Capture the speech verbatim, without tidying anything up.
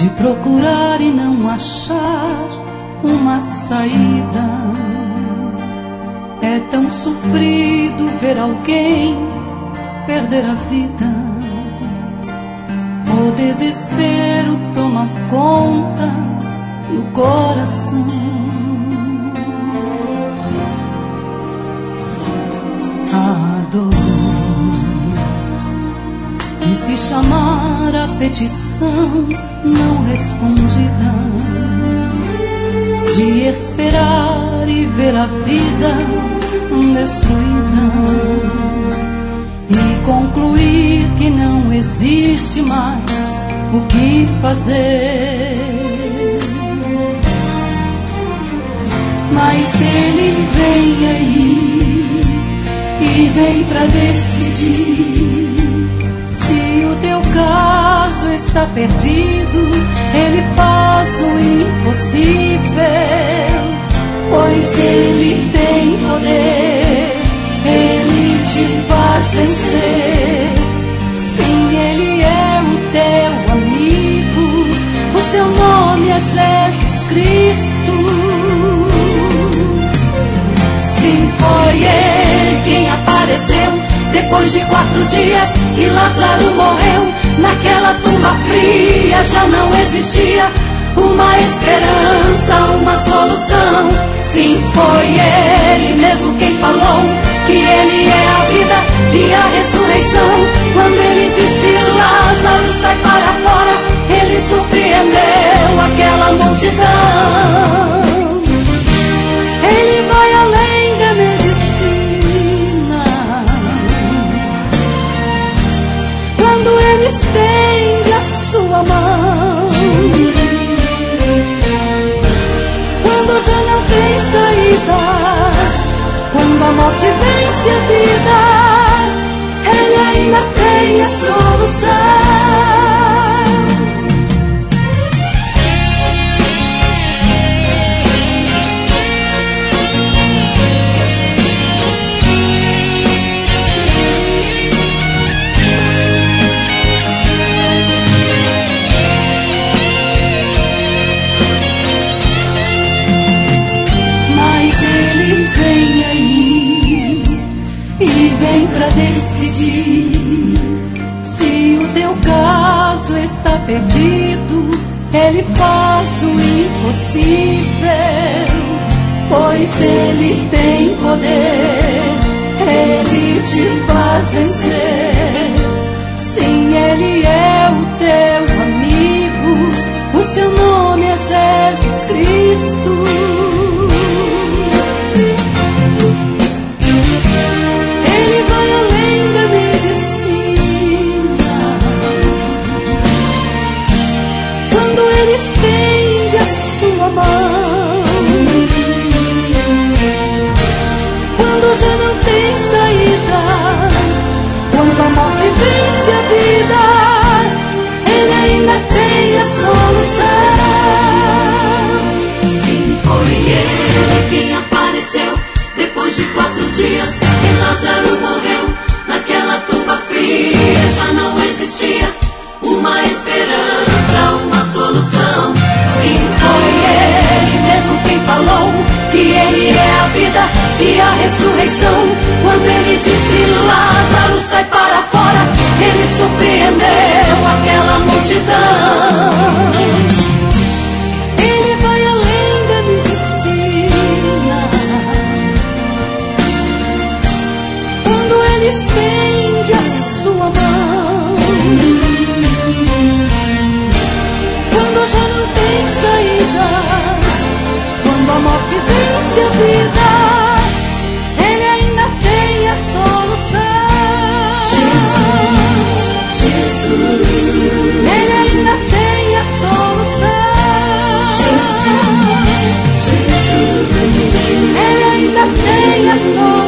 de procurar e não achar uma saída. É tão sofrido ver alguém perder a vida. O desespero toma conta do coração. A dor, e se chamar a petição não respondida, de esperar e ver a vida destruída, e concluir que não existe mais o que fazer. Mas ele vem aí e vem pra decidir. Se o teu caso está perdido, ele faz o impossível, pois ele tem poder, ele te faz vencer. Sim, ele é o teu amigo, o seu nome é Jesus Cristo. Sim, foi ele quem apareceu depois de quatro dias que Lázaro morreu. Naquela tumba fria já não existia uma esperança, uma solução. Sim, foi ele mesmo quem falou que ele é a vida e a ressurreição. Quando ele disse Lázaro, sai para fora, ele surpreendeu aquela multidão. Ele vai além da medicina. Quando ele estende a sua mão, quando já não tem saída, quando a morte vence a vida, ele ainda tem a solução. Vem aí e vem pra decidir. Se o teu caso está perdido, ele faz o impossível, pois ele tem poder, ele te faz vencer. Sim, ele é o teu amigo, o seu nome é Jesus Cristo. Quando já não tem saída, quando a morte vence a vida, ele ainda tem a solução. Sim, foi ele quem apareceu depois de quatro dias que Lázaro morreu. Naquela tumba fria já não existia uma esperança, uma solução. Sim, foi ele mesmo quem falou que ele é a vida e a ressurreição. Quando ele disse Lázaro, sai para fora, ele surpreendeu aquela multidão. Ele vai além da medicina. Quando ele estende a sua mão, quando já não tem saída, quando a morte vence a vida, ele ainda tem a solução. Jesus, Jesus, ele ainda tem a solução. Jesus, Jesus, ele ainda tem a solução.